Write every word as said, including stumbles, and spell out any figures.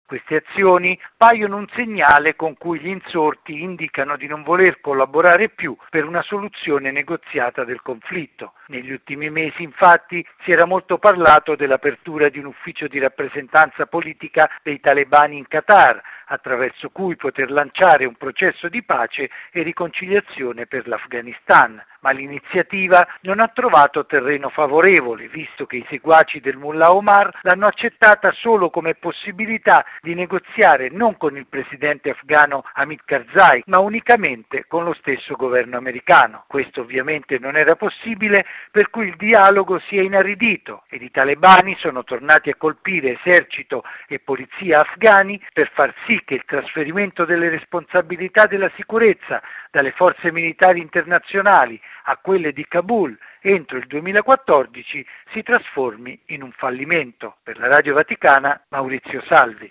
Queste azioni paiono un segnale con cui gli insorti indicano di non voler collaborare più per una soluzione negoziata del conflitto. Negli ultimi mesi, infatti, si era molto parlato dell'apertura di un ufficio di rappresentanza politica dei talebani in Qatar, attraverso cui poter lanciare un processo di pace e riconciliazione per l'Afghanistan. Ma l'iniziativa non ha trovato terreno favorevole, visto che i seguaci del Mullah Omar l'hanno accettata solo come possibilità di negoziare non con il presidente afghano Hamid Karzai, ma unicamente con lo stesso governo americano. Questo ovviamente non era possibile, per cui il dialogo si è inaridito ed i talebani sono tornati a colpire esercito e polizia afghani per far sì che il trasferimento delle responsabilità della sicurezza dalle forze militari internazionali a quelle di Kabul entro il duemilaquattordici si trasformi in un fallimento. Per la Radio Vaticana, Maurizio Salvi.